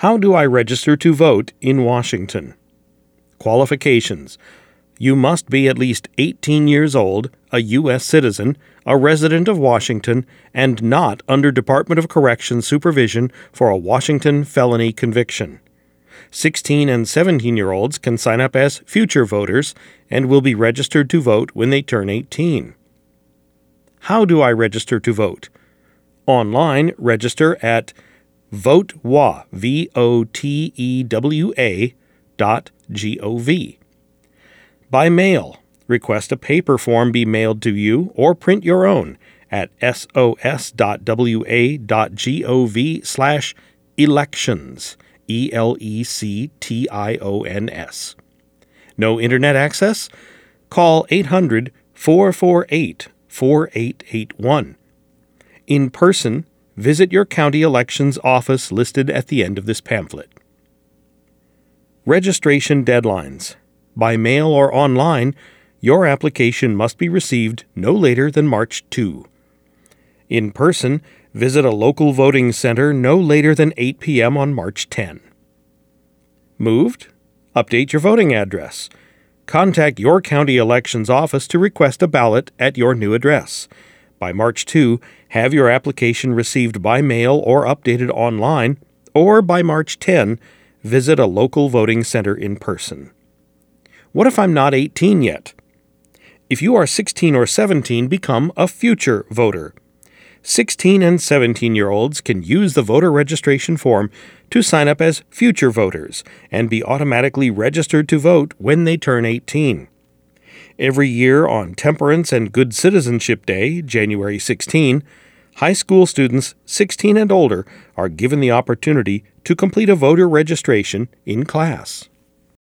How do I register to vote in Washington? Qualifications. You must be at least 18 years old, a U.S. citizen, a resident of Washington, and not under Department of Corrections supervision for a Washington felony conviction. 16 and 17-year-olds can sign up as future voters and will be registered to vote when they turn 18. How do I register to vote? Online, register at votewa, votewa.gov. By mail, request a paper form be mailed to you or print your own at sos.wa.gov/elections, elections. No internet access? Call 800-448-4881. In person, visit your county elections office listed at the end of this pamphlet. Registration deadlines. By mail or online, your application must be received no later than March 2. In person, visit a local voting center no later than 8 p.m. on March 10. Moved? Update your voting address. Contact your county elections office to request a ballot at your new address. By March 2, have your application received by mail or updated online, or by March 10, visit a local voting center in person. What if I'm not 18 yet? If you are 16 or 17, become a future voter. 16 and 17-year-olds can use the voter registration form to sign up as future voters and be automatically registered to vote when they turn 18. Every year on Temperance and Good Citizenship Day, January 16, high school students 16 and older are given the opportunity to complete a voter registration in class.